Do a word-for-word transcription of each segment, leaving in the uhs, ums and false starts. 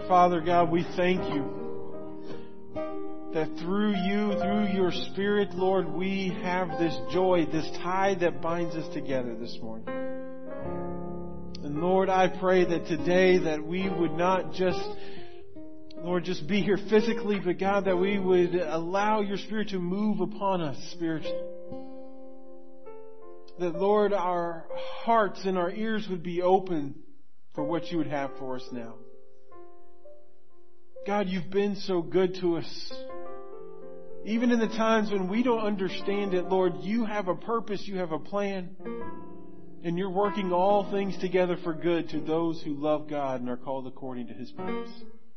Father God, we thank you that through you, through your Spirit, Lord, we have this joy, this tie that binds us together this morning. And Lord, I pray that today that we would not just, Lord, just be here physically, but God, that we would allow your Spirit to move upon us spiritually. That, Lord, our hearts and our ears would be open for what you would have for us now. God, you've been so good to us. Even in the times when we don't understand it, Lord, you have a purpose, you have a plan, and you're working all things together for good to those who love God and are called according to His purpose.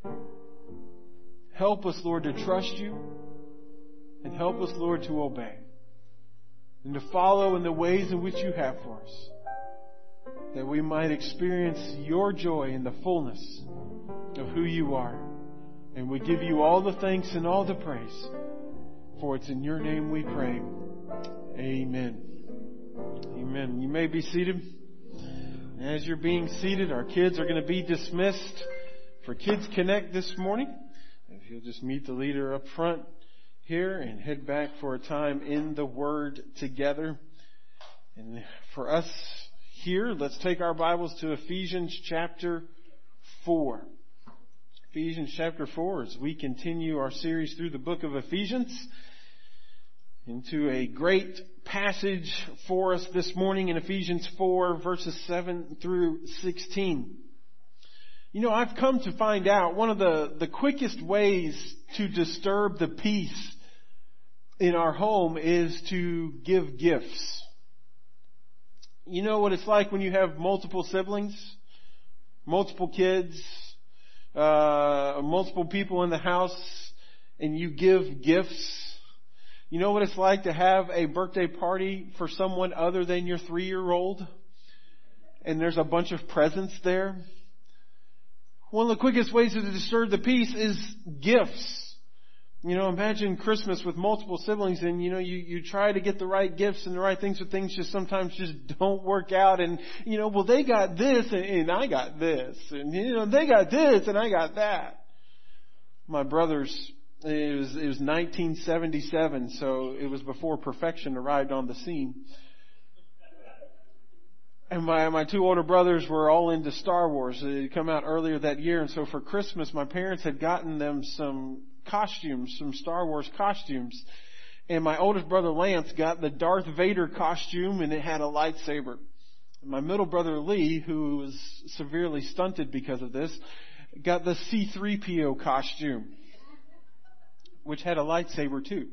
Help us, Lord, to trust you, and help us, Lord, to obey, and to follow in the ways in which you have for us, that we might experience your joy in the fullness of who you are. And we give you all the thanks and all the praise, for it's in your name we pray. Amen. Amen. You may be seated. As you're being seated, our kids are going to be dismissed for Kids Connect this morning. If you'll just meet the leader up front here and head back for a time in the Word together. And for us here, let's take our Bibles to Ephesians chapter four. Ephesians chapter four, as we continue our series through the book of Ephesians, into a great passage for us this morning in Ephesians four, verses seven through sixteen. You know, I've come to find out one of the, the quickest ways to disturb the peace in our home is to give gifts. You know what it's like when you have multiple siblings, multiple kids, uh, multiple people in the house, and you give gifts. You know what it's like to have a birthday party for someone other than your three-year-old, and there's a bunch of presents there. One of the quickest ways to disturb the peace is gifts. You know, imagine Christmas with multiple siblings, and you know, you, you try to get the right gifts and the right things, but things just sometimes just don't work out. And you know, well, they got this and, and I got this, and you know, they got this and I got that. My brothers, it was it was nineteen seventy-seven, so it was before perfection arrived on the scene. And my, my two older brothers were all into Star Wars. It had come out earlier that year. And so for Christmas, my parents had gotten them some costumes, some Star Wars costumes. And my oldest brother Lance got the Darth Vader costume, and it had a lightsaber. And my middle brother Lee, who was severely stunted because of this, got the C three P O costume, which had a lightsaber too.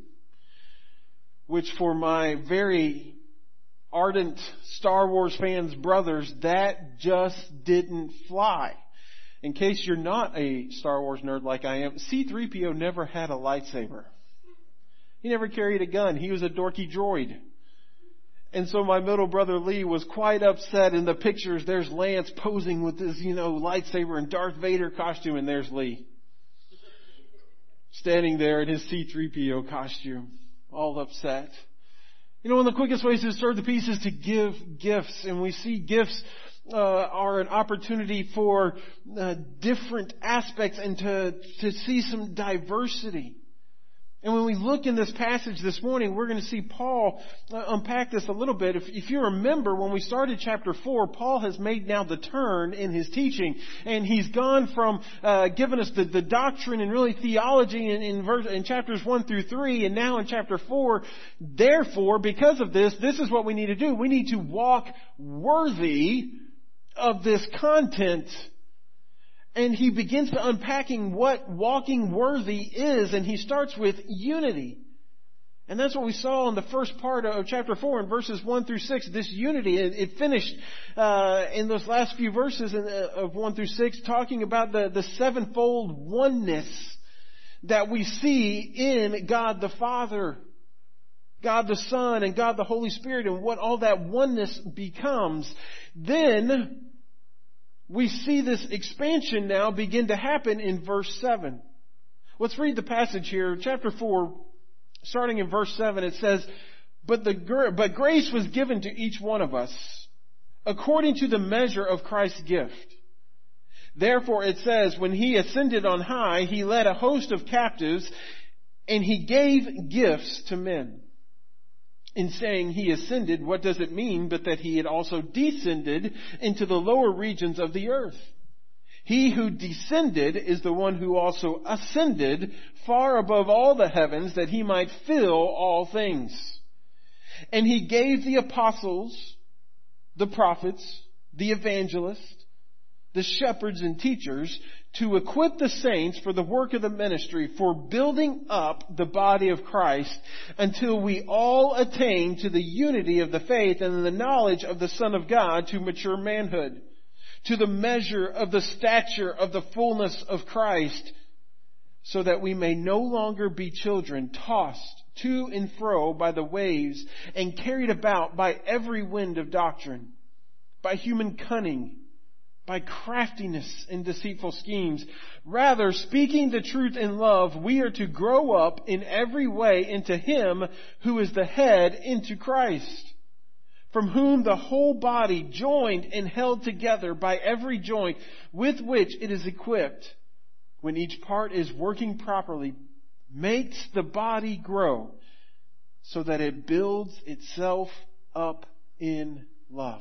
Which for my very ardent Star Wars fans brothers, that just didn't fly. In case you're not a Star Wars nerd like I am, C three P O never had a lightsaber. He never carried a gun. He was a dorky droid. And so my middle brother Lee was quite upset. In the pictures, there's Lance posing with his, you know, lightsaber and Darth Vader costume, and there's Lee standing there in his C three P O costume, all upset. You know, one of the quickest ways to disturb the peace is to give gifts. And we see gifts uh, are an opportunity for uh, different aspects and to, to see some diversity. And when we look in this passage this morning, we're going to see Paul uh, unpack this a little bit. If, if you remember, when we started chapter four, Paul has made now the turn in his teaching. And he's gone from uh, giving us the, the doctrine and really theology in, in, verse, in chapters one through three. And now in chapter four, therefore, because of this, this is what we need to do. We need to walk worthy of this content. And he begins to unpacking what walking worthy is, and he starts with unity. And that's what we saw in the first part of chapter four in verses one through six. This unity, it, it finished uh, in those last few verses in, uh, of one through six, talking about the, the sevenfold oneness that we see in God the Father, God the Son, and God the Holy Spirit, and what all that oneness becomes. Then we see this expansion now begin to happen in verse seven. Let's read the passage here. Chapter four, starting in verse seven, it says, But the but grace was given to each one of us according to the measure of Christ's gift. Therefore it says, when he ascended on high, he led a host of captives, and he gave gifts to men. In saying he ascended, what does it mean but that he had also descended into the lower regions of the earth? He who descended is the one who also ascended far above all the heavens, that he might fill all things. And he gave the apostles, the prophets, the evangelists, the shepherds and teachers to equip the saints for the work of the ministry, for building up the body of Christ, until we all attain to the unity of the faith and the knowledge of the Son of God, to mature manhood, to the measure of the stature of the fullness of Christ, so that we may no longer be children, tossed to and fro by the waves and carried about by every wind of doctrine, by human cunning, by craftiness and deceitful schemes. Rather, speaking the truth in love, we are to grow up in every way into Him who is the head, into Christ, from whom the whole body, joined and held together by every joint with which it is equipped, when each part is working properly, makes the body grow so that it builds itself up in love.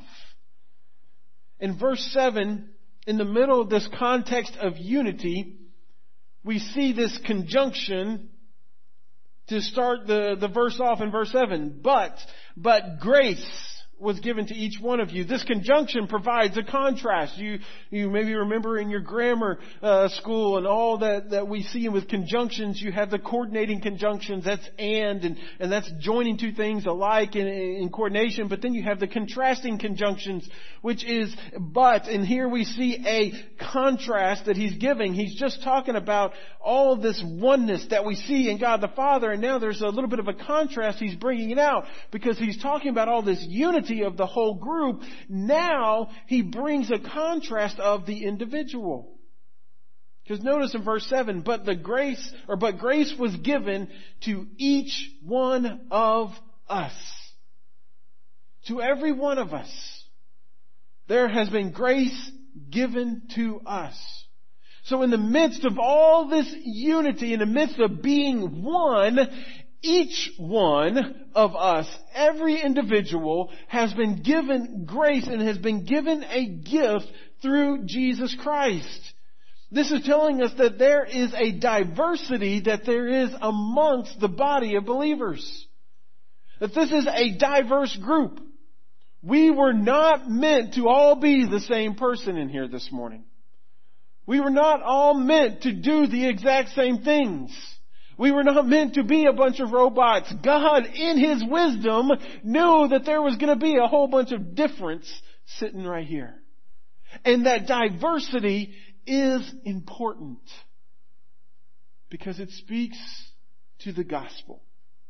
In verse seven, in the middle of this context of unity, we see this conjunction to start the, the verse off in verse seven. But, but grace was given to each one of you. This conjunction provides a contrast. You you maybe remember in your grammar uh, school and all that, that we see with conjunctions, you have the coordinating conjunctions. That's and, and, and that's joining two things alike in, in coordination. But then you have the contrasting conjunctions, which is but. And here we see a contrast that he's giving. He's just talking about all of this oneness that we see in God the Father. And now there's a little bit of a contrast he's bringing it out, because he's talking about all this unity of the whole group. Now he brings a contrast of the individual. Because notice in verse seven, but the grace, or but grace was given to each one of us. To every one of us. There has been grace given to us. So in the midst of all this unity, in the midst of being one, each one of us, every individual, has been given grace and has been given a gift through Jesus Christ. This is telling us that there is a diversity that there is amongst the body of believers. That this is a diverse group. We were not meant to all be the same person in here this morning. We were not all meant to do the exact same things. We were not meant to be a bunch of robots. God, in His wisdom, knew that there was going to be a whole bunch of difference sitting right here. And that diversity is important because it speaks to the gospel.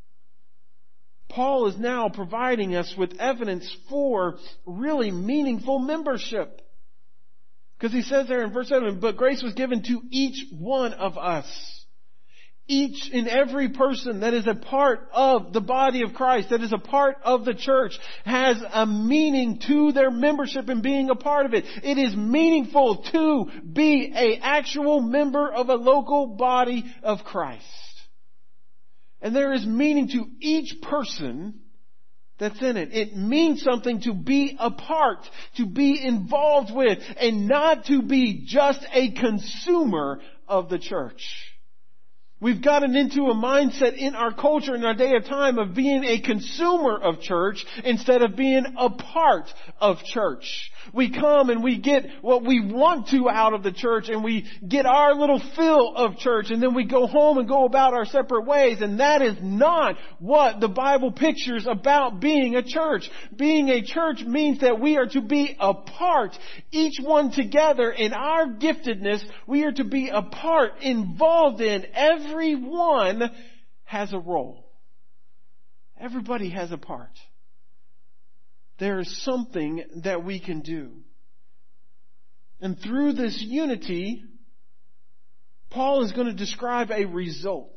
Paul is now providing us with evidence for really meaningful membership. Because he says there in verse seven, but grace was given to each one of us. Each and every person that is a part of the body of Christ, that is a part of the church, has a meaning to their membership and being a part of it. It is meaningful to be an actual member of a local body of Christ. And there is meaning to each person that's in it. It means something to be a part, to be involved with, and not to be just a consumer of the church. We've gotten into a mindset in our culture, in our day of time, of being a consumer of church instead of being a part of church. We come and we get what we want to out of the church, and we get our little fill of church, and then we go home and go about our separate ways. And that is not what the Bible pictures about being a church. Being a church means that we are to be a part, each one together in our giftedness. We are to be a part, involved in. Everyone has a role. Everybody has a part. There is something that we can do. And through this unity, Paul is going to describe a result.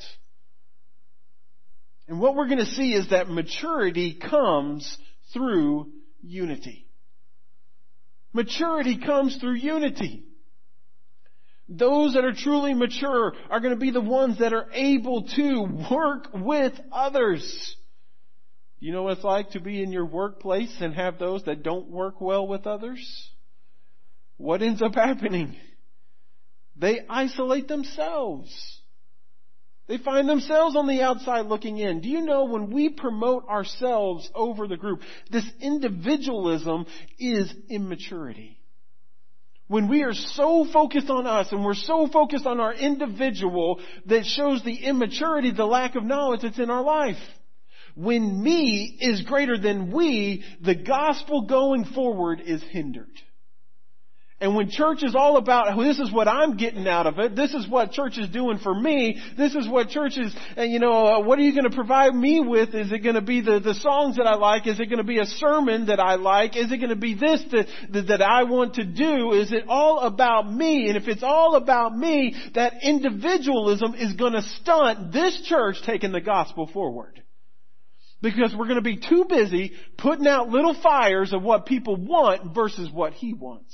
And what we're going to see is that maturity comes through unity. Maturity comes through unity. Those that are truly mature are going to be the ones that are able to work with others. You know what it's like to be in your workplace and have those that don't work well with others? What ends up happening? They isolate themselves. They find themselves on the outside looking in. Do you know when we promote ourselves over the group, this individualism is immaturity. When we are so focused on us and we're so focused on our individual, that shows the immaturity, the lack of knowledge that's in our life. When me is greater than we, the gospel going forward is hindered. And when church is all about, this is what I'm getting out of it, this is what church is doing for me, this is what church is, and you know, uh, what are you going to provide me with? Is it going to be the, the songs that I like? Is it going to be a sermon that I like? Is it going to be this that, that, that I want to do? Is it all about me? And if it's all about me, that individualism is going to stunt this church taking the gospel forward. Because we're going to be too busy putting out little fires of what people want versus what He wants.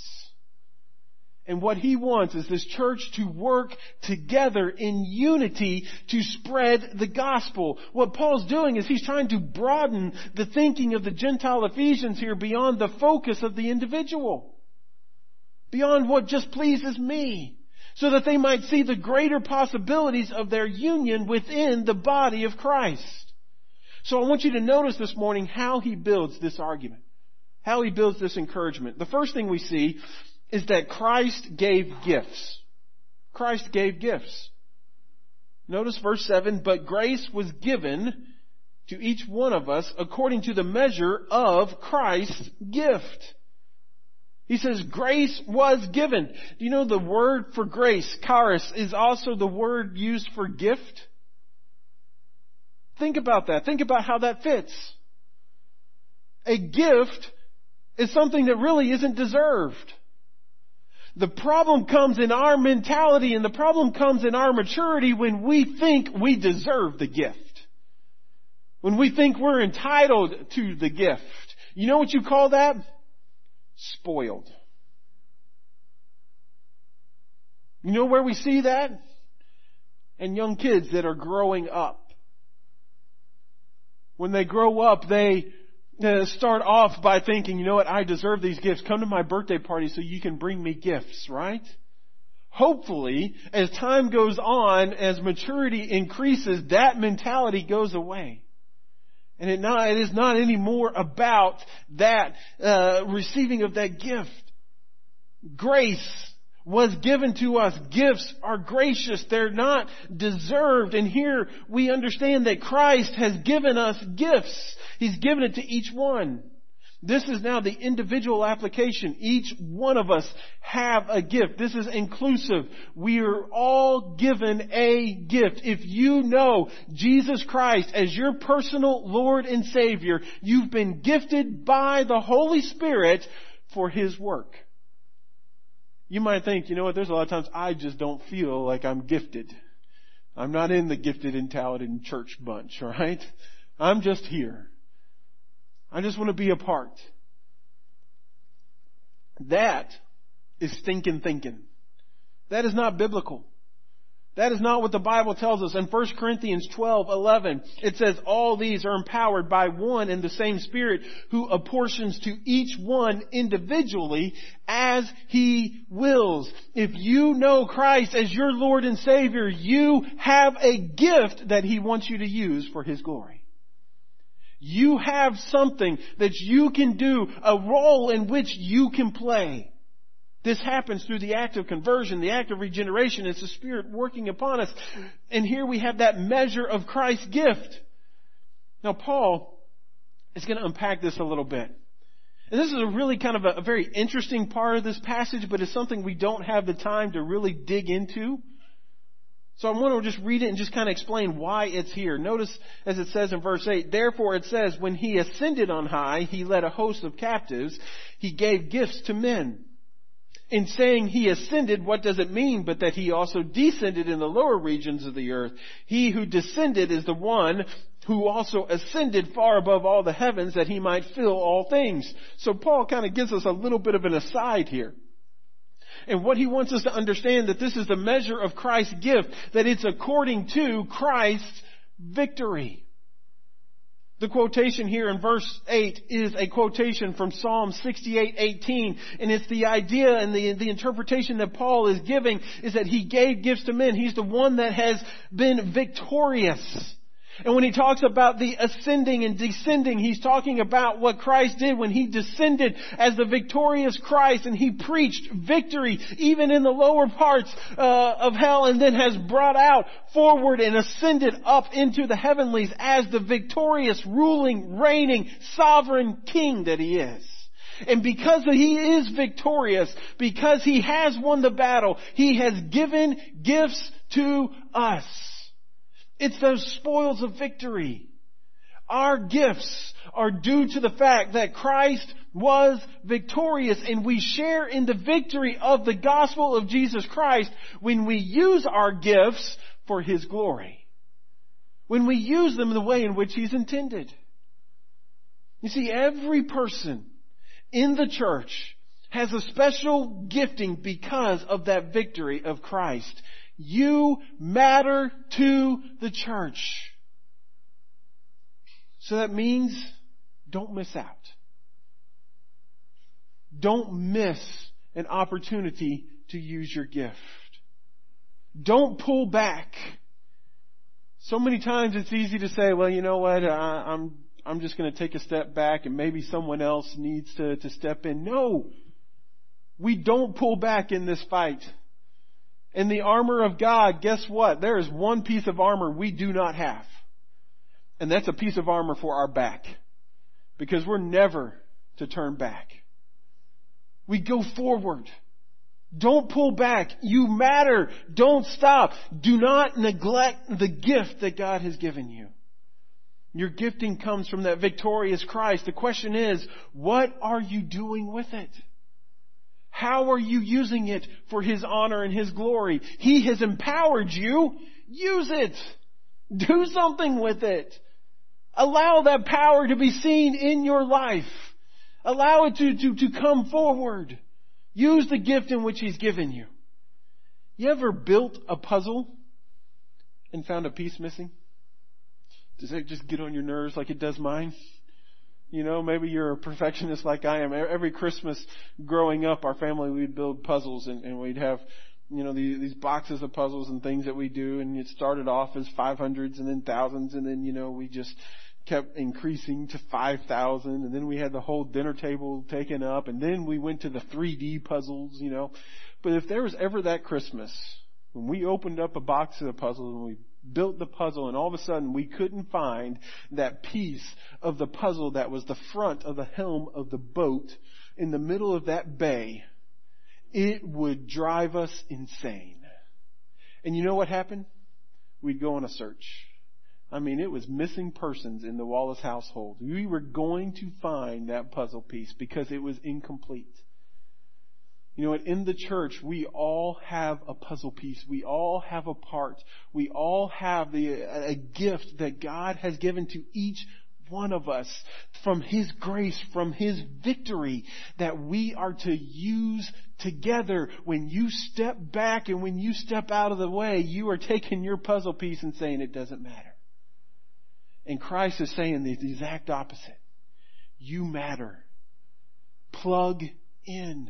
And what He wants is this church to work together in unity to spread the gospel. What Paul's doing is he's trying to broaden the thinking of the Gentile Ephesians here beyond the focus of the individual. Beyond what just pleases me. So that they might see the greater possibilities of their union within the body of Christ. So I want you to notice this morning how he builds this argument. How he builds this encouragement. The first thing we see is that Christ gave gifts. Christ gave gifts. Notice verse seven, but grace was given to each one of us according to the measure of Christ's gift. He says grace was given. Do you know the word for grace, charis, is also the word used for gift? Think about that. Think about how that fits. A gift is something that really isn't deserved. The problem comes in our mentality and the problem comes in our maturity when we think we deserve the gift. When we think we're entitled to the gift. You know what you call that? Spoiled. You know where we see that? In young kids that are growing up. When they grow up, they uh, start off by thinking, you know what, I deserve these gifts. Come to my birthday party so you can bring me gifts, right? Hopefully, as time goes on, as maturity increases, that mentality goes away. And it, not, it is not anymore about that uh, receiving of that gift. Grace was given to us. Gifts are gracious. They're not deserved. And here we understand that Christ has given us gifts. He's given it to each one. This is now the individual application. Each one of us have a gift. This is inclusive. We are all given a gift. If you know Jesus Christ as your personal Lord and Savior, you've been gifted by the Holy Spirit for His work. You might think, you know what, there's a lot of times I just don't feel like I'm gifted. I'm not in the gifted and talented church bunch, right? I'm just here. I just want to be a part. That is stinking thinking. That is not biblical. That is not what the Bible tells us. In First Corinthians twelve eleven, it says, all these are empowered by one and the same Spirit who apportions to each one individually as He wills. If you know Christ as your Lord and Savior, you have a gift that He wants you to use for His glory. You have something that you can do, a role in which you can play. This happens through the act of conversion, the act of regeneration. It's the Spirit working upon us. And here we have that measure of Christ's gift. Now, Paul is going to unpack this a little bit. And this is a really kind of a, a very interesting part of this passage, but it's something we don't have the time to really dig into. So I want to just read it and just kind of explain why it's here. Notice as it says in verse eight, therefore it says, when He ascended on high, He led a host of captives. He gave gifts to men. In saying He ascended, what does it mean but that He also descended in the lower regions of the earth? He who descended is the one who also ascended far above all the heavens that He might fill all things. So Paul kind of gives us a little bit of an aside here. And what he wants us to understand, that this is the measure of Christ's gift, that it's according to Christ's victory. The quotation here in verse eight is a quotation from Psalm sixty-eight eighteen, and it's the idea and the, the interpretation that Paul is giving is that he gave gifts to men. He's the one that has been victorious. And when he talks about the ascending and descending, he's talking about what Christ did when he descended as the victorious Christ, and he preached victory even in the lower parts uh, of hell, and then has brought out forward and ascended up into the heavenlies as the victorious, ruling, reigning, sovereign King that he is. And because he is victorious, because he has won the battle, he has given gifts to us. It's those spoils of victory. Our gifts are due to the fact that Christ was victorious, and we share in the victory of the gospel of Jesus Christ when we use our gifts for His glory. When we use them in the way in which He's intended. You see, every person in the church has a special gifting because of that victory of Christ. You matter to the church. So that means don't miss out. Don't miss an opportunity to use your gift. Don't pull back. So many times it's easy to say, well, you know what, I, I'm I'm just going to take a step back and maybe someone else needs to, to step in. No, we don't pull back in this fight. In the armor of God, guess what? There is one piece of armor we do not have. And that's a piece of armor for our back. Because we're never to turn back. We go forward. Don't pull back. You matter. Don't stop. Do not neglect the gift that God has given you. Your gifting comes from that victorious Christ. The question is, what are you doing with it? How are you using it for His honor and His glory? He has empowered you. Use it. Do something with it. Allow that power to be seen in your life. Allow it to, to, to come forward. Use the gift in which He's given you. You ever built a puzzle and found a piece missing? Does that just get on your nerves like it does mine? You know, maybe you're a perfectionist like I am. Every Christmas growing up, our family, we'd build puzzles and, and we'd have, you know, these, these boxes of puzzles and things that we do. And it started off as five hundreds and then thousands. And then, you know, we just kept increasing to five thousand. And then we had the whole dinner table taken up. And then we went to the three D puzzles, you know. But if there was ever that Christmas when we opened up a box of the puzzles and we built the puzzle and all of a sudden we couldn't find that piece of the puzzle that was the front of the helm of the boat in the middle of that bay, it would drive us insane. And you know what happened? We'd go on a search. I mean, it was missing persons in the Wallace household. We were going to find that puzzle piece because it was incomplete. You know what? In the church, we all have a puzzle piece. We all have a part. We all have the, a gift that God has given to each one of us from His grace, from His victory that we are to use together. When you step back and when you step out of the way, you are taking your puzzle piece and saying it doesn't matter. And Christ is saying the exact opposite. You matter. Plug in.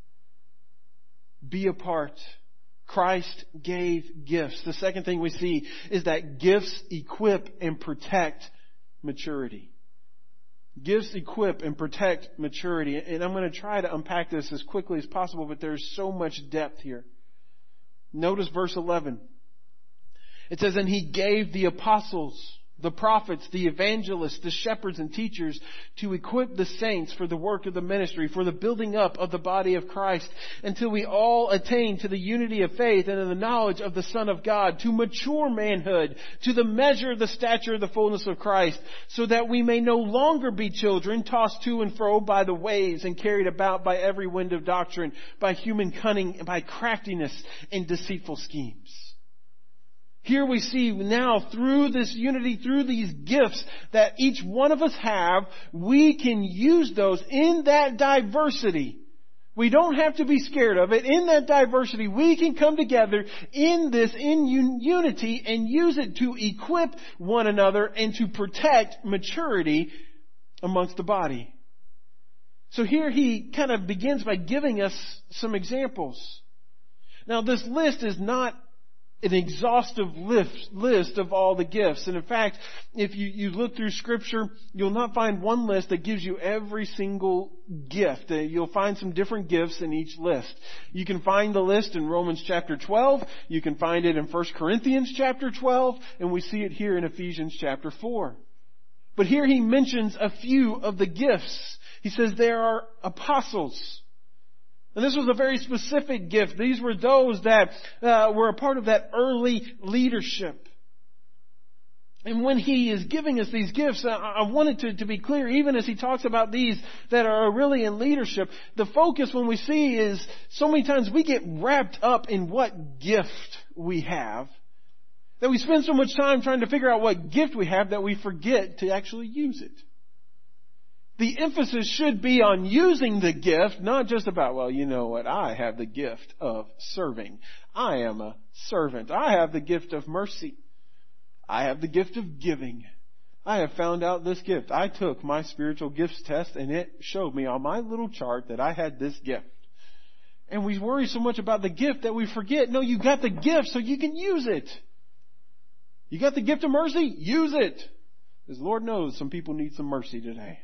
Be a part. Christ gave gifts. The second thing we see is that gifts equip and protect maturity. Gifts equip and protect maturity. And I'm going to try to unpack this as quickly as possible, but there's so much depth here. Notice verse eleven. It says, and He gave the apostles, the prophets, the evangelists, the shepherds and teachers to equip the saints for the work of the ministry, for the building up of the body of Christ, until we all attain to the unity of faith and in the knowledge of the Son of God, to mature manhood, to the measure of the stature of the fullness of Christ, so that we may no longer be children, tossed to and fro by the waves and carried about by every wind of doctrine, by human cunning, by craftiness and deceitful schemes. Here we see now through this unity, through these gifts that each one of us have, we can use those in that diversity. We don't have to be scared of it. In that diversity, we can come together in this, in un- unity, and use it to equip one another and to protect maturity amongst the body. So here he kind of begins by giving us some examples. Now this list is not an exhaustive list, list of all the gifts. And in fact, if you, you look through Scripture, you'll not find one list that gives you every single gift. Uh, you'll find some different gifts in each list. You can find the list in Romans chapter twelve. You can find it in First Corinthians chapter twelve. And we see it here in Ephesians chapter four. But here he mentions a few of the gifts. He says there are apostles. And this was a very specific gift. These were those that uh, were a part of that early leadership. And when he is giving us these gifts, I, I wanted to, to be clear, even as he talks about these that are really in leadership, the focus when we see is so many times we get wrapped up in what gift we have, that we spend so much time trying to figure out what gift we have that we forget to actually use it. The emphasis should be on using the gift, not just about, well, you know what, I have the gift of serving. I am a servant. I have the gift of mercy. I have the gift of giving. I have found out this gift. I took my spiritual gifts test and it showed me on my little chart that I had this gift. And we worry so much about the gift that we forget, no, you got the gift so you can use it. You got the gift of mercy? Use it. Because Lord knows some people need some mercy today.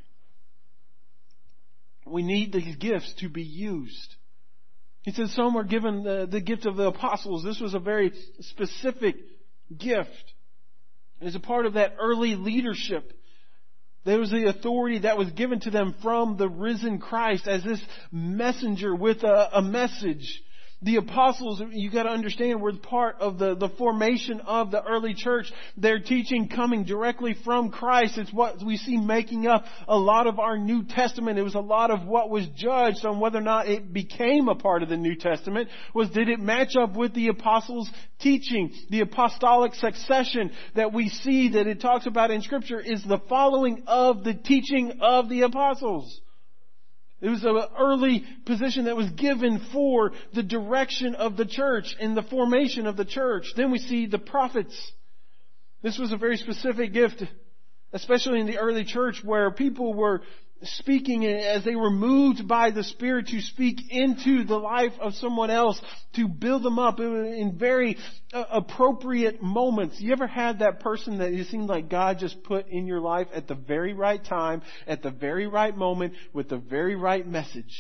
We need these gifts to be used. He says some were given the, the gift of the apostles. This was a very specific gift. It was a part of that early leadership. There was the authority that was given to them from the risen Christ as this messenger with a, a message. The apostles, you got to understand, were part of the, the formation of the early church. Their teaching coming directly from Christ. It's what we see making up a lot of our New Testament. It was a lot of what was judged on whether or not it became a part of the New Testament. Was did it match up with the apostles' teaching? The apostolic succession that we see that it talks about in Scripture is the following of the teaching of the apostles. It was an early position that was given for the direction of the church and the formation of the church. Then we see the prophets. This was a very specific gift, especially in the early church, where people were speaking as they were moved by the Spirit to speak into the life of someone else, to build them up in very uh, appropriate moments. You ever had that person that you seemed like God just put in your life at the very right time, at the very right moment, with the very right message?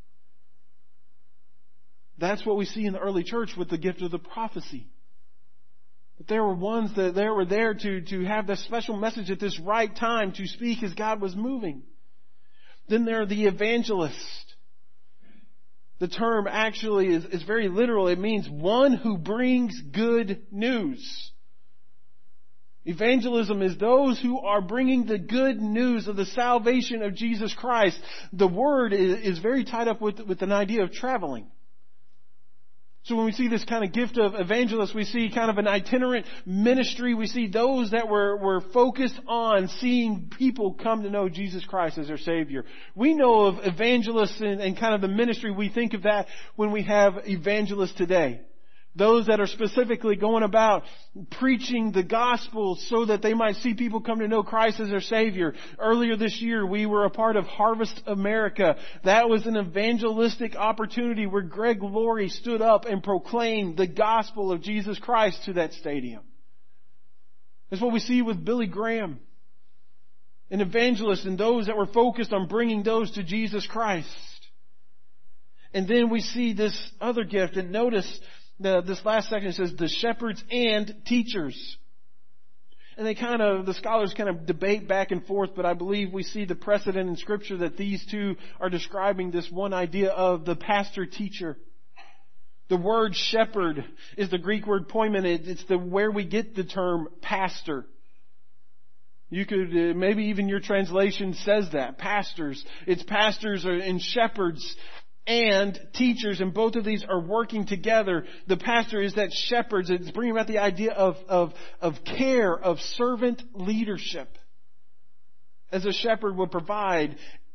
That's what we see in the early church with the gift of the prophecy. But there were ones that they were there to, to have this special message at this right time to speak as God was moving. Then there are the evangelists. The term actually is, is very literal. It means one who brings good news. Evangelism is those who are bringing the good news of the salvation of Jesus Christ. The word is, is very tied up with, with an idea of traveling. So when we see this kind of gift of evangelists, we see kind of an itinerant ministry. We see those that were, were focused on seeing people come to know Jesus Christ as their Savior. We know of evangelists and, and kind of the ministry. We think of that when we have evangelists today. Those that are specifically going about preaching the gospel so that they might see people come to know Christ as their Savior. Earlier this year, we were a part of Harvest America. That was an evangelistic opportunity where Greg Laurie stood up and proclaimed the gospel of Jesus Christ to that stadium. That's what we see with Billy Graham, an evangelist, and those that were focused on bringing those to Jesus Christ. And then we see this other gift, and notice The, this last section says the shepherds and teachers. And they kind of, the scholars kind of debate back and forth, but I believe we see the precedent in Scripture that these two are describing this one idea of the pastor-teacher. The word shepherd is the Greek word poimen. It's the where we get the term pastor. You could, uh, maybe even your translation says that, pastors. It's pastors and shepherds and teachers, and both of these are working together. The pastor is that shepherds. It's bringing about the idea of, of, of care, of servant leadership. As a shepherd would provide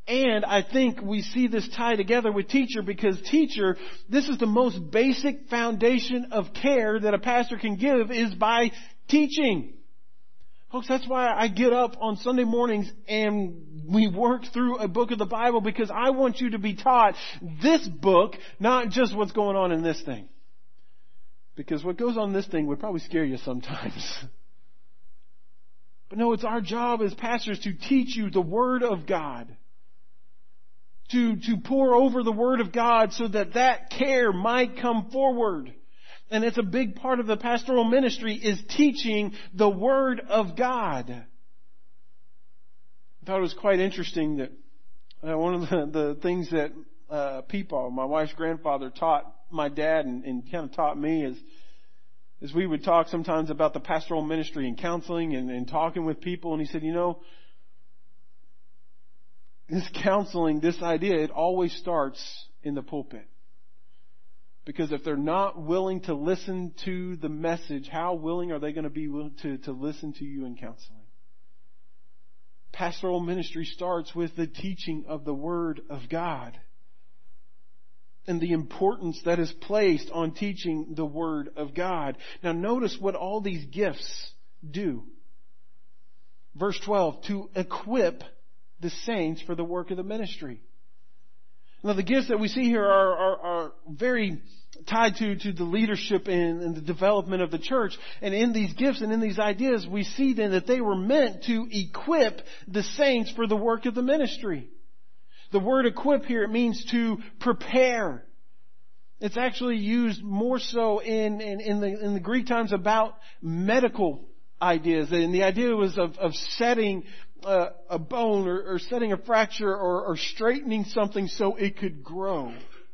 And I think we see this tie together with teacher because teacher, this is the most basic foundation of care that a pastor can give is by teaching. Folks, that's why I get up on Sunday mornings and we work through a book of the Bible because I want you to be taught this book, not just what's going on in this thing. Because what goes on in this thing would probably scare you sometimes. But no, it's our job as pastors to teach you the Word of God. To, to pour over the Word of God so that that care might come forward. And it's a big part of the pastoral ministry is teaching the Word of God. I thought it was quite interesting that uh, one of the, the things that uh, Peepaw, my wife's grandfather, taught my dad and, and kind of taught me is, is we would talk sometimes about the pastoral ministry and counseling and, and talking with people. And he said, you know, this counseling, this idea, it always starts in the pulpit. Because if they're not willing to listen to the message, how willing are they going to be willing to, to listen to you in counseling? Pastoral ministry starts with the teaching of the Word of God. And the importance that is placed on teaching the Word of God. Now notice what all these gifts do. Verse twelve, to equip the saints for the work of the ministry. Now the gifts that we see here are, are, are very tied to, to the leadership and, and the development of the church. And in these gifts and in these ideas, we see then that they were meant to equip the saints for the work of the ministry. The word equip here, it means to prepare. It's actually used more so in, in, in, the, in the Greek times about medical ideas. And the idea was of, of setting Uh, a bone or, or setting a fracture or, or straightening something so it could grow.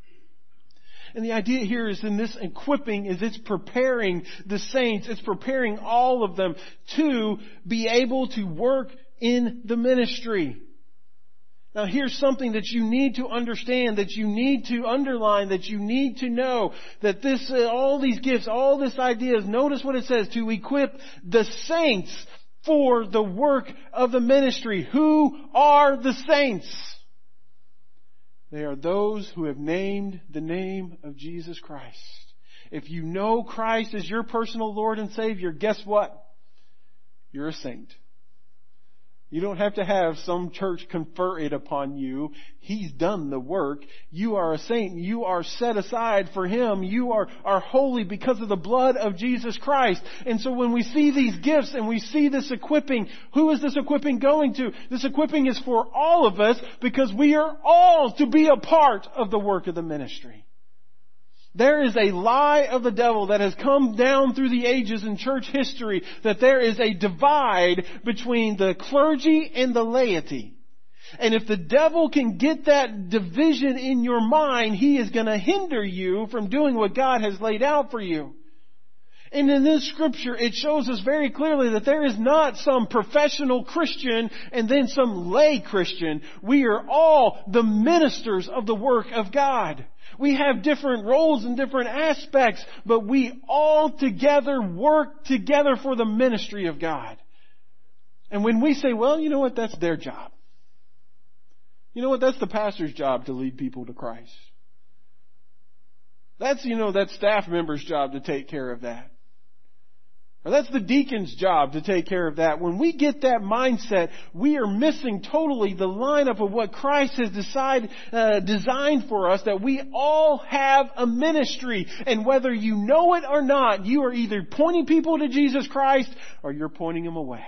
And the idea here is in this equipping is it's preparing the saints, it's preparing all of them to be able to work in the ministry. Now here's something that you need to understand, that you need to underline, that you need to know, that this, uh, all these gifts, all this ideas, notice what it says, to equip the saints for the work of the ministry. Who are the saints? They are those who have named the name of Jesus Christ. If you know Christ as your personal Lord and Savior, guess what? You're a saint. You don't have to have some church confer it upon you. He's done the work. You are a saint. You are set aside for Him. You are, are holy because of the blood of Jesus Christ. And so when we see these gifts and we see this equipping, who is this equipping going to? This equipping is for all of us because we are all to be a part of the work of the ministry. There is a lie of the devil that has come down through the ages in church history that there is a divide between the clergy and the laity. And if the devil can get that division in your mind, he is going to hinder you from doing what God has laid out for you. And in this scripture, it shows us very clearly that there is not some professional Christian and then some lay Christian. We are all the ministers of the work of God. We have different roles and different aspects, but we all together work together for the ministry of God. And when we say, well, you know what, that's their job. You know what, that's the pastor's job to lead people to Christ. That's, you know, that staff member's job to take care of that. Or that's the deacon's job to take care of that. When we get that mindset, we are missing totally the lineup of what Christ has decided, uh, designed for us, that we all have a ministry. And whether you know it or not, you are either pointing people to Jesus Christ or you're pointing them away.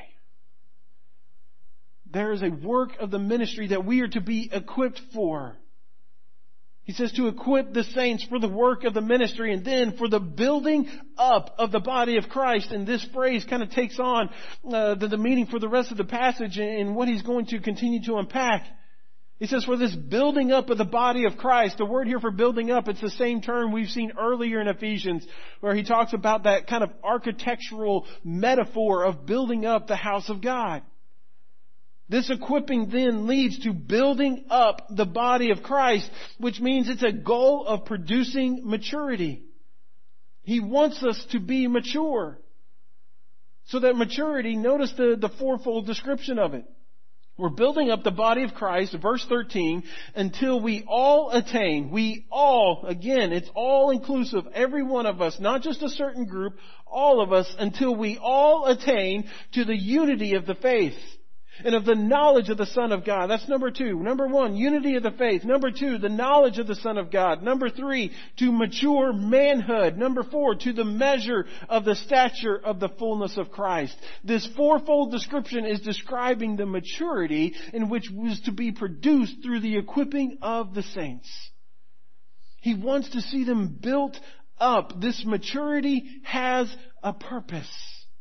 There is a work of the ministry that we are to be equipped for. He says to equip the saints for the work of the ministry and then for the building up of the body of Christ. And this phrase kind of takes on uh, the, the meaning for the rest of the passage and what he's going to continue to unpack. He says for this building up of the body of Christ. The word here for building up, it's the same term we've seen earlier in Ephesians where he talks about that kind of architectural metaphor of building up the house of God. This equipping then leads to building up the body of Christ, which means it's a goal of producing maturity. He wants us to be mature. So that maturity, notice the, the fourfold description of it. We're building up the body of Christ, verse thirteen, until we all attain. We all, again, it's all inclusive, every one of us, not just a certain group, all of us, until we all attain to the unity of the faith and of the knowledge of the Son of God. That's number two. Number one, unity of the faith. Number two, the knowledge of the Son of God. Number three, to mature manhood. Number four, to the measure of the stature of the fullness of Christ. This fourfold description is describing the maturity in which was to be produced through the equipping of the saints. He wants to see them built up. This maturity has a purpose.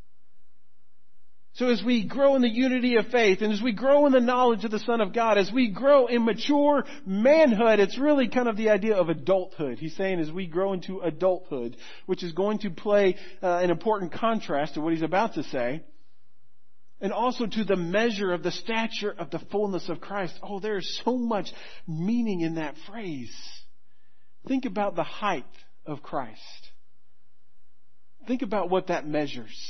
So as we grow in the unity of faith, and as we grow in the knowledge of the Son of God, as we grow in mature manhood, it's really kind of the idea of adulthood. He's saying as we grow into adulthood, which is going to play uh, an important contrast to what he's about to say. And also to the measure of the stature of the fullness of Christ. Oh, there is so much meaning in that phrase. Think about the height of Christ. Think about what that measures.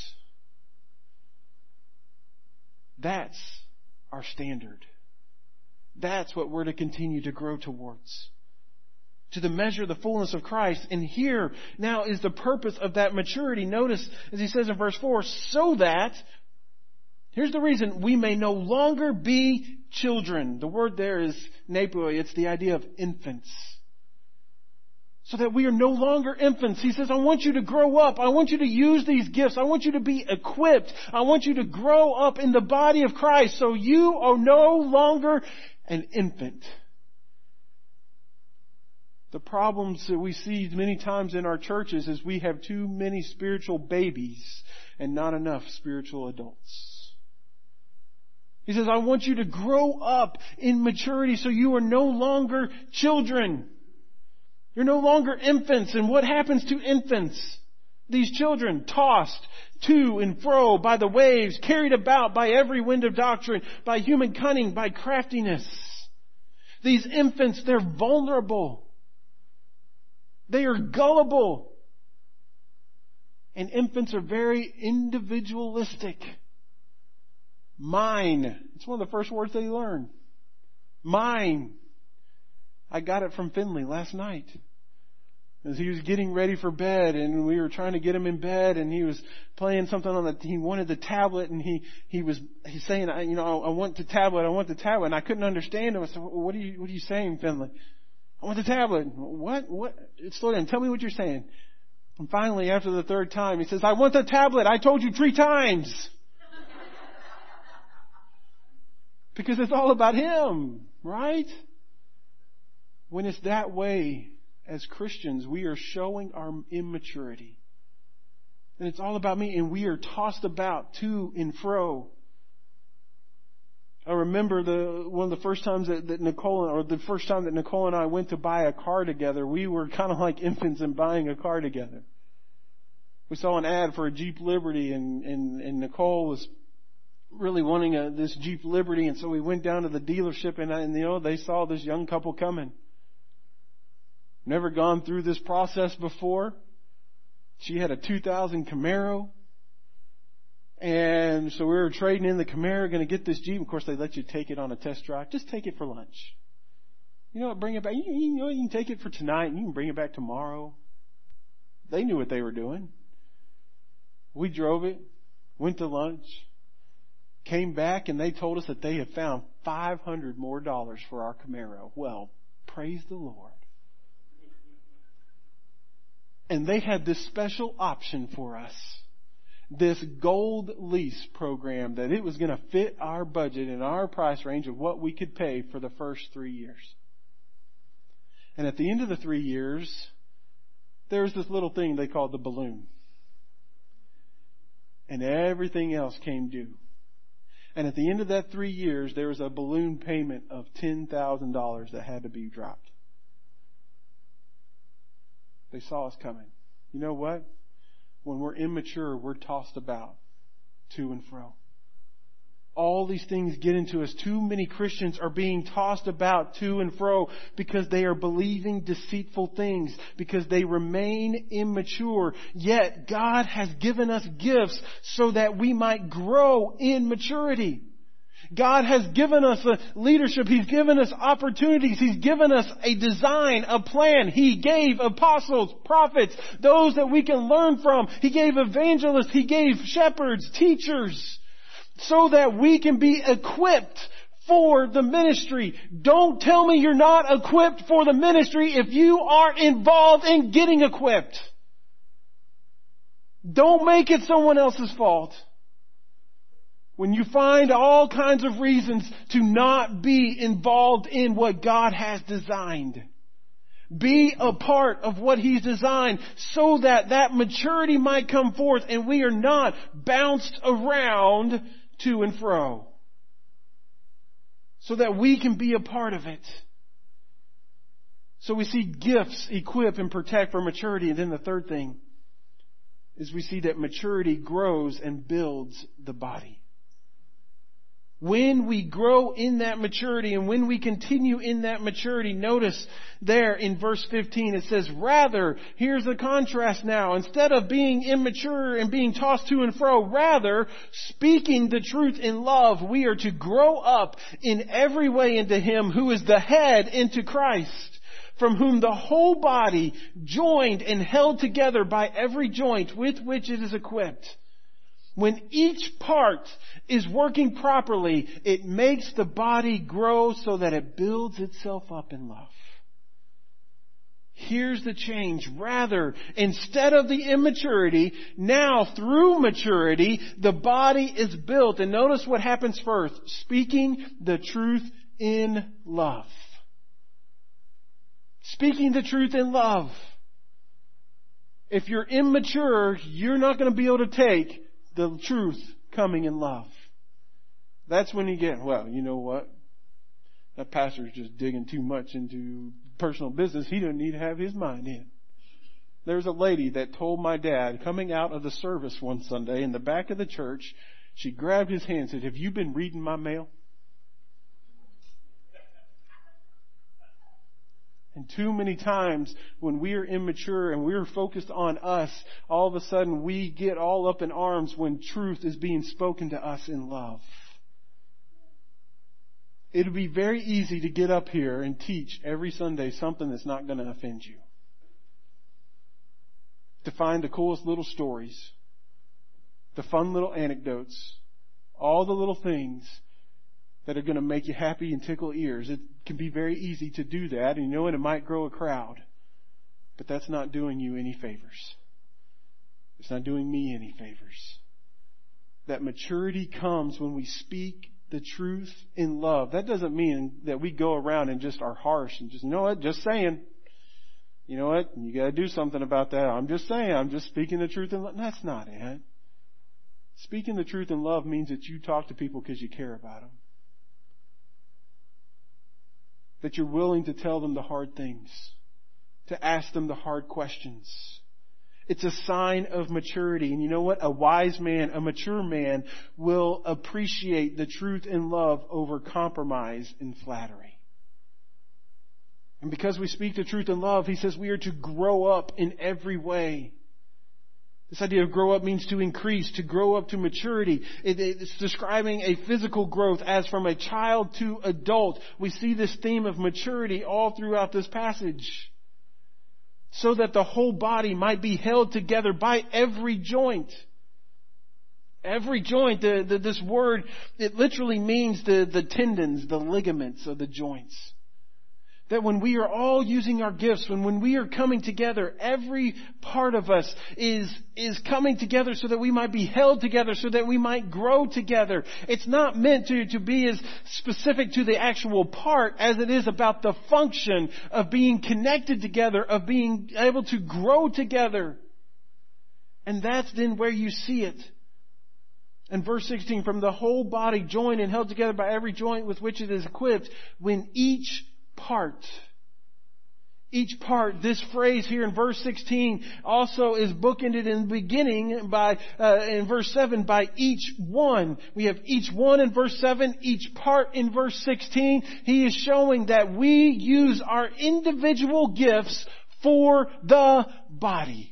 That's our standard. That's what we're to continue to grow towards. To the measure of the fullness of Christ. And here now is the purpose of that maturity. Notice, as he says in verse four, so that, here's the reason, we may no longer be children. The word there is nepoi. It's the idea of infants. So that we are no longer infants. He says, I want you to grow up. I want you to use these gifts. I want you to be equipped. I want you to grow up in the body of Christ. So you are no longer an infant. The problems that we see many times in our churches is we have too many spiritual babies and not enough spiritual adults. He says, I want you to grow up in maturity so you are no longer children. You're no longer infants. And what happens to infants? These children tossed to and fro by the waves, carried about by every wind of doctrine, by human cunning, by craftiness. These infants, they're vulnerable. They are gullible. And infants are very individualistic. Mine. It's one of the first words they learn. Mine. I got it from Finley last night. As he was getting ready for bed, and we were trying to get him in bed, and he was playing something on the, he wanted the tablet, and he, he was, he's saying, I, you know, I want the tablet, I want the tablet, and I couldn't understand him. I said, what are you, what are you saying, Finley? I want the tablet. What, what? Slow down. Tell me what you're saying. And finally, after the third time, he says, I want the tablet. I told you three times. Because it's all about him, right? When it's that way, as Christians, we are showing our immaturity. And it's all about me, and we are tossed about to and fro. I remember the one of the first times that, that Nicole, or the first time that Nicole and I went to buy a car together, we were kind of like infants in buying a car together. We saw an ad for a Jeep Liberty, and, and, and Nicole was really wanting a, this Jeep Liberty, and so we went down to the dealership, and, and you know, they saw this young couple coming. Never gone through this process before. She had a two thousand Camaro. And so we were trading in the Camaro, going to get this Jeep. Of course, they let you take it on a test drive. Just take it for lunch. You know what? Bring it back. You, you know, you can take it for tonight and you can bring it back tomorrow. They knew what they were doing. We drove it, went to lunch, came back, and they told us that they had found five hundred more dollars for our Camaro. Well, praise the Lord. And they had this special option for us. This gold lease program that it was going to fit our budget and our price range of what we could pay for the first three years. And at the end of the three years, there was this little thing they called the balloon. And everything else came due. And at the end of that three years, there was a balloon payment of ten thousand dollars that had to be dropped. They saw us coming. You know what? When we're immature, we're tossed about to and fro. All these things get into us. Too many Christians are being tossed about to and fro because they are believing deceitful things, because they remain immature. Yet God has given us gifts so that we might grow in maturity. God has given us a leadership. He's given us opportunities. He's given us a design, a plan. He gave apostles, prophets, those that we can learn from. He gave evangelists. He gave shepherds, teachers, so that we can be equipped for the ministry. Don't tell me you're not equipped for the ministry if you aren't involved in getting equipped. Don't make it someone else's fault. When you find all kinds of reasons to not be involved in what God has designed. Be a part of what He's designed so that that maturity might come forth and we are not bounced around to and fro. So that we can be a part of it. So we see gifts equip and protect for maturity. And then the third thing is we see that maturity grows and builds the body. When we grow in that maturity and when we continue in that maturity, notice there in verse fifteen it says, rather, here's the contrast now, instead of being immature and being tossed to and fro, rather, speaking the truth in love, we are to grow up in every way into Him who is the head, into Christ, from whom the whole body, joined and held together by every joint with which it is equipped. When each part is working properly, it makes the body grow so that it builds itself up in love. Here's the change. Rather, instead of the immaturity, now through maturity, the body is built. And notice what happens first. Speaking the truth in love. Speaking the truth in love. If you're immature, you're not going to be able to take the truth coming in love. That's when you get, well, you know what? That pastor's just digging too much into personal business. He doesn't need to have his mind in. There's a lady that told my dad, coming out of the service one Sunday in the back of the church, she grabbed his hand and said, have you been reading my mail? And too many times when we are immature and we're focused on us, all of a sudden we get all up in arms when truth is being spoken to us in love. It would be very easy to get up here and teach every Sunday something that's not going to offend you. To find the coolest little stories, the fun little anecdotes, all the little things that are going to make you happy and tickle ears. It can be very easy to do that, and you know what? It might grow a crowd. But that's not doing you any favors. It's not doing me any favors. That maturity comes when we speak the truth in love. That doesn't mean that we go around and just are harsh and just, you know what, just saying. You know what, you got to do something about that. I'm just saying, I'm just speaking the truth in love. That's not it. Speaking the truth in love means that you talk to people because you care about them. That you're willing to tell them the hard things, to ask them the hard questions. It's a sign of maturity. And you know what? A wise man, a mature man, will appreciate the truth in love over compromise and flattery. And because we speak the truth in love, he says we are to grow up in every way. This idea of grow up means to increase, to grow up to maturity. It, it's describing a physical growth as from a child to adult. We see this theme of maturity all throughout this passage. So that the whole body might be held together by every joint. Every joint, the, the, this word, it literally means the, the tendons, the ligaments of the joints. That when we are all using our gifts, when, when we are coming together, every part of us is, is coming together so that we might be held together, so that we might grow together. It's not meant to, to be as specific to the actual part as it is about the function of being connected together, of being able to grow together. And that's then where you see it. In verse sixteen, from the whole body joined and held together by every joint with which it is equipped, when each part. Each part, this phrase here in verse sixteen also is bookended in the beginning by, uh, in verse seven, by each one. We have each one in verse seven, each part in verse sixteen. He is showing that we use our individual gifts for the body.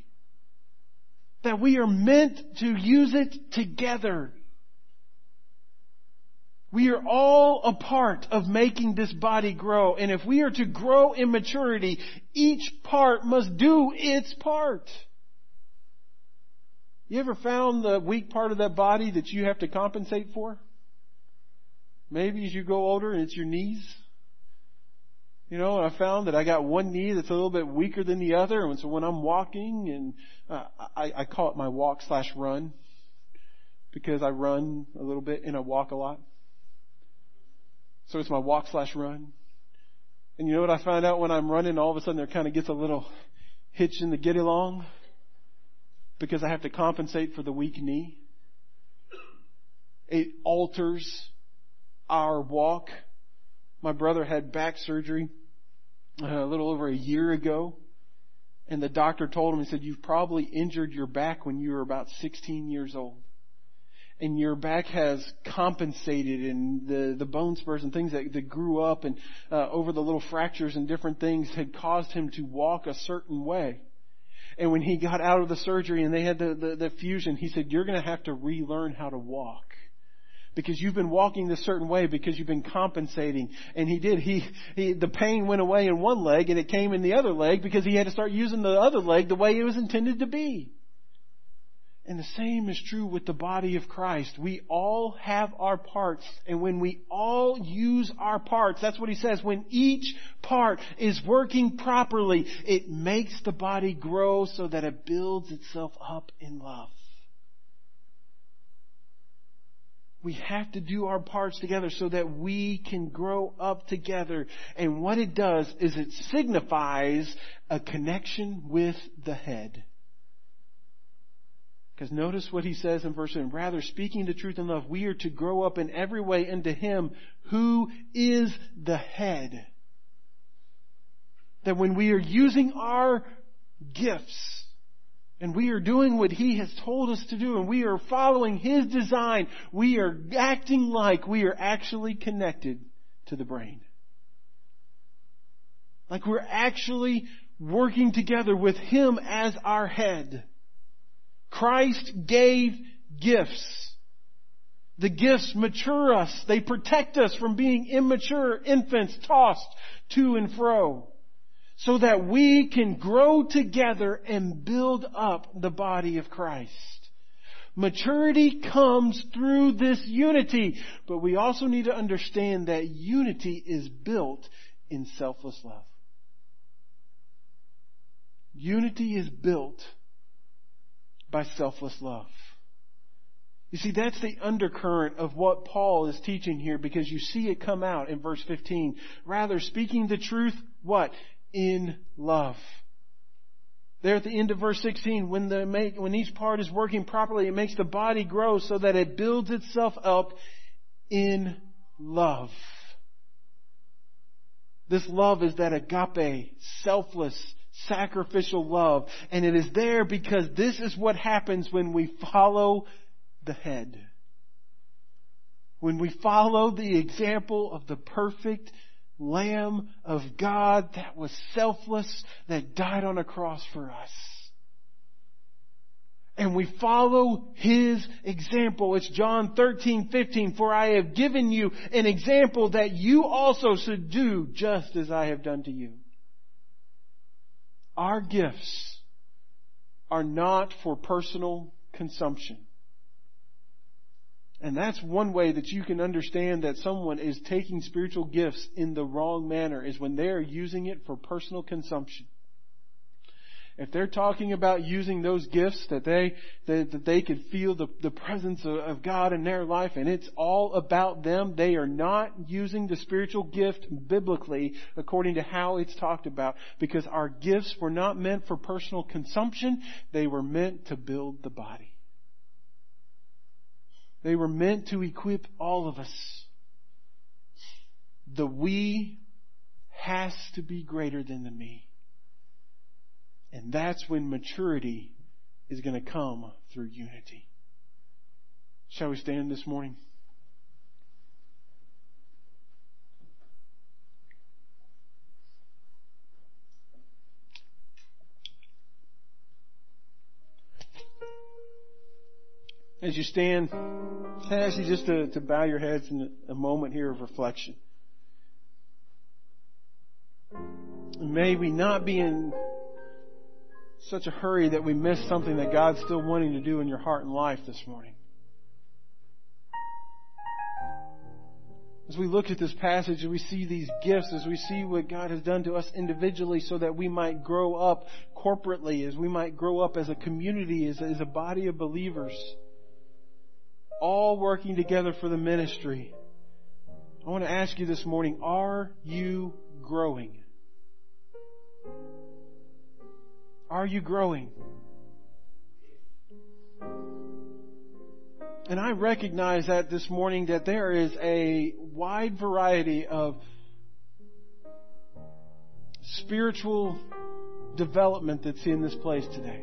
That we are meant to use it together. We are all a part of making this body grow. And if we are to grow in maturity, each part must do its part. You ever found the weak part of that body that you have to compensate for? Maybe as you go older, it's your knees. You know, I found that I got one knee that's a little bit weaker than the other. And so when I'm walking, and uh, I, I call it my walk slash run, because I run a little bit and I walk a lot. So it's my walk slash run. And you know what I find out when I'm running? All of a sudden there kind of gets a little hitch in the get along, because I have to compensate for the weak knee. It alters our walk. My brother had back surgery uh, a little over a year ago. And the doctor told him, he said, you've probably injured your back when you were about sixteen years old. And your back has compensated, and the, the bone spurs and things that, that grew up and uh, over the little fractures and different things had caused him to walk a certain way. And when he got out of the surgery and they had the, the, the fusion, he said, you're going to have to relearn how to walk. Because you've been walking this certain way because you've been compensating. And he did. He, he, the pain went away in one leg and it came in the other leg because he had to start using the other leg the way it was intended to be. And the same is true with the body of Christ. We all have our parts. And when we all use our parts, that's what he says, when each part is working properly, it makes the body grow so that it builds itself up in love. We have to do our parts together so that we can grow up together. And what it does is it signifies a connection with the head. Because notice what he says in verse seven. Rather, speaking the truth in love, we are to grow up in every way into Him who is the head. That when we are using our gifts and we are doing what He has told us to do and we are following His design, we are acting like we are actually connected to the brain. Like we're actually working together with Him as our head. Christ gave gifts. The gifts mature us. They protect us from being immature infants tossed to and fro, so that we can grow together and build up the body of Christ. Maturity comes through this unity, but we also need to understand that unity is built in selfless love. Unity is built by selfless love. You see, that's the undercurrent of what Paul is teaching here, because you see it come out in verse fifteen. Rather, speaking the truth, what? In love. There at the end of verse sixteen, when the make, when each part is working properly, it makes the body grow so that it builds itself up in love. This love is that agape, selfless, sacrificial love. And it is there because this is what happens when we follow the head. When we follow the example of the perfect Lamb of God that was selfless, that died on a cross for us. And we follow His example. It's John thirteen fifteen. For I have given you an example that you also should do just as I have done to you. Our gifts are not for personal consumption. And that's one way that you can understand that someone is taking spiritual gifts in the wrong manner, is when they are using it for personal consumption. If they're talking about using those gifts that they that, that they could feel the, the presence of, of God in their life and it's all about them, they are not using the spiritual gift biblically according to how it's talked about, because our gifts were not meant for personal consumption. They were meant to build the body. They were meant to equip all of us. The we has to be greater than the me. And that's when maturity is going to come through unity. Shall we stand this morning? As you stand, I ask you just to, to bow your heads in a moment here of reflection. May we not be in such a hurry that we miss something that God's still wanting to do in your heart and life this morning. As we look at this passage and we see these gifts, as we see what God has done to us individually so that we might grow up corporately, as we might grow up as a community, as a, as a body of believers, all working together for the ministry. I want to ask you this morning, are you growing? Are you growing? And I recognize that this morning that there is a wide variety of spiritual development that's in this place today.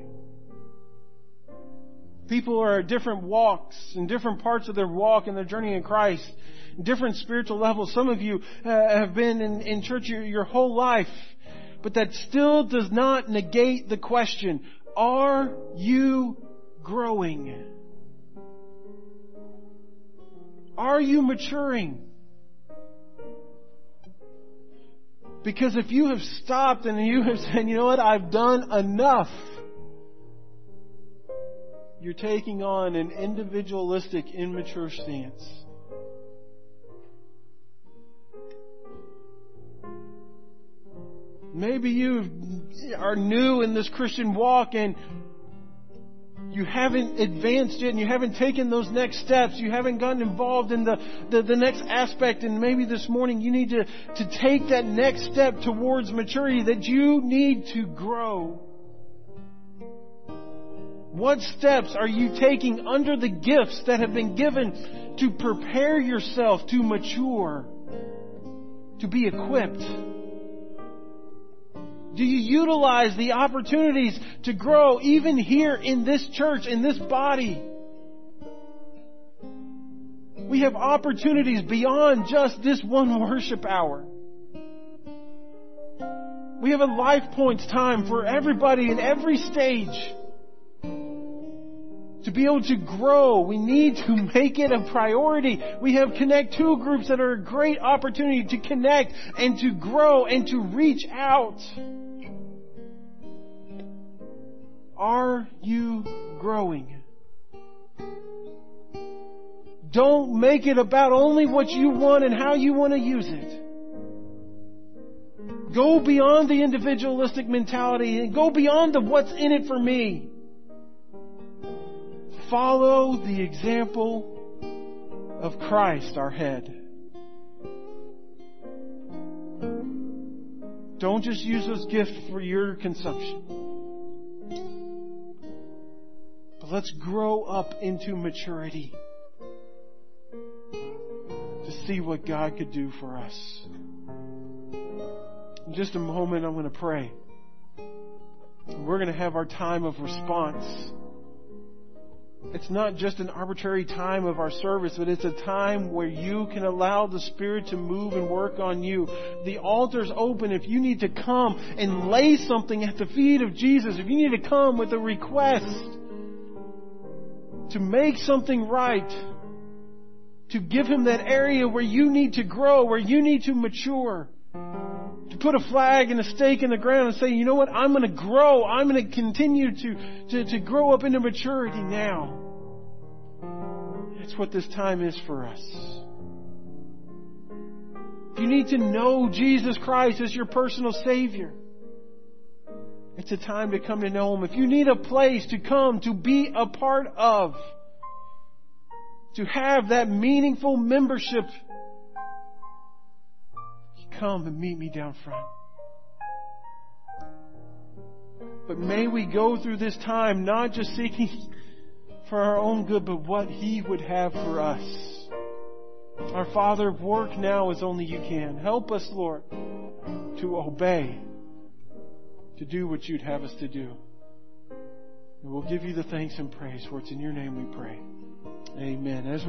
People are at different walks, in different parts of their walk and their journey in Christ, different spiritual levels. Some of you uh, have been in, in church your, your whole life, but that still does not negate the question, are you growing? Are you maturing? Because if you have stopped and you have said, you know what, I've done enough, you're taking on an individualistic, immature stance. Maybe you are new in this Christian walk and you haven't advanced yet and you haven't taken those next steps. You haven't gotten involved in the, the, the next aspect. And maybe this morning you need to, to take that next step towards maturity, that you need to grow. What steps are you taking under the gifts that have been given to prepare yourself to mature, to be equipped? Do you utilize the opportunities to grow even here in this church, in this body? We have opportunities beyond just this one worship hour. We have a Life Points time for everybody in every stage. To be able to grow, we need to make it a priority. We have Connect two groups that are a great opportunity to connect and to grow and to reach out. Are you growing? Don't make it about only what you want and how you want to use it. Go beyond the individualistic mentality and go beyond the what's in it for me. Follow the example of Christ, our head. Don't just use those gifts for your consumption. But let's grow up into maturity to see what God could do for us. In just a moment, I'm going to pray. We're going to have our time of response. It's not just an arbitrary time of our service, but it's a time where you can allow the Spirit to move and work on you. The altar's open if you need to come and lay something at the feet of Jesus. If you need to come with a request to make something right, to give Him that area where you need to grow, where you need to mature, to put a flag and a stake in the ground and say, you know what, I'm going to grow. I'm going to continue to, to, to grow up into maturity now. That's what this time is for us. If you need to know Jesus Christ as your personal Savior, it's a time to come to know Him. If you need a place to come, to be a part of, to have that meaningful membership, come and meet me down front. But may we go through this time not just seeking for our own good, but what He would have for us. Our Father, work now as only You can. Help us, Lord, to obey, to do what You'd have us to do. And we'll give You the thanks and praise, for it's in Your name we pray. Amen. As we